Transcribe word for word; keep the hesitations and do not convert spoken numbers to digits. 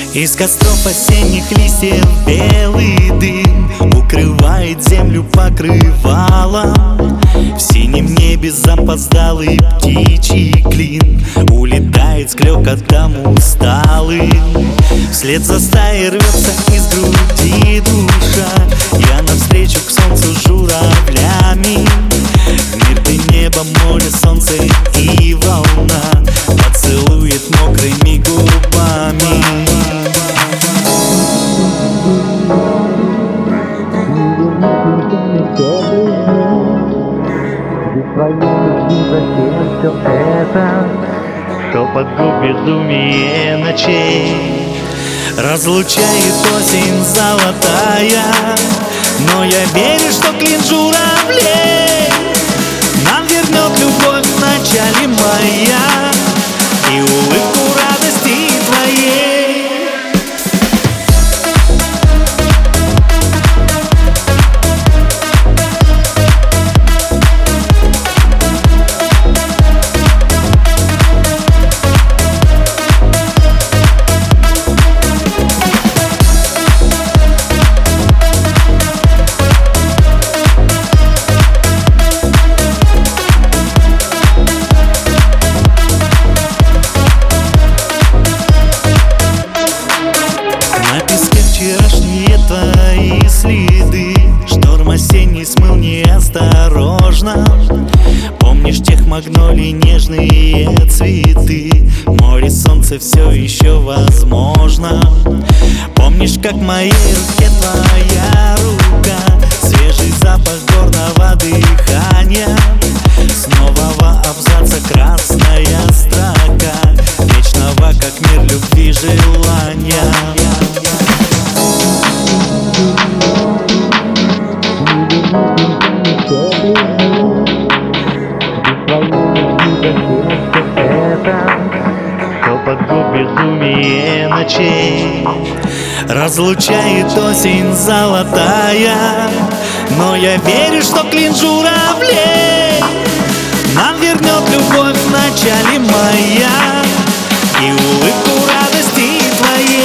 Из костров осенних листьев белый дым укрывает землю покрывалом. В синем небе запоздалый птичий клин улетает с клёкотом усталым. Вслед за стаей рвется из груди душа, я навстречу к солнцу журавлями. В мир ты небо, море, солнце и волна поцелует мокрыми губами. Зачем все это? Шепот губ, безумие ночей. Разлучает осень золотая, но я верю, что клин журавлей нам вернет любовь в начале мая и улыбку радости твоей. Вчерашние твои следы шторм осенний смыл неосторожно. Помнишь тех магнолий нежные цветы? Море, солнце, все еще возможно. Помнишь, как в моей руке твоя рука, свежий запах горного дыхания, с нового абзаца красная строка вечного, как мир, любви, желания. Шепот губ, безумие ночей. Разлучает осень золотая, но я верю, что клин журавлей нам вернет любовь в начале мая и улыбку радости твоей.